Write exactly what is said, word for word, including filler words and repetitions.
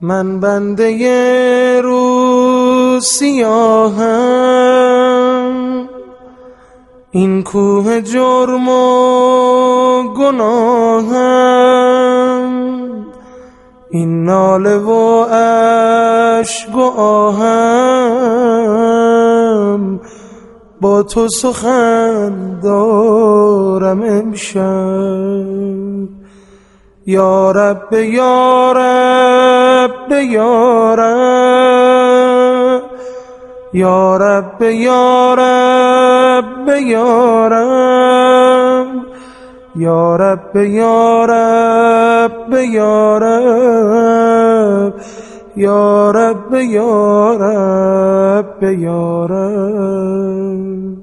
من بنده روز سیاهم، این کوه جرم و گناهم، این ناله و اشک و آهم، با تو سخن دارم امشب. یا رب یا رب یا رب، یا رب یا رب یا رب، یا رب یا رب یا رب، یا رب یا رب یا رب.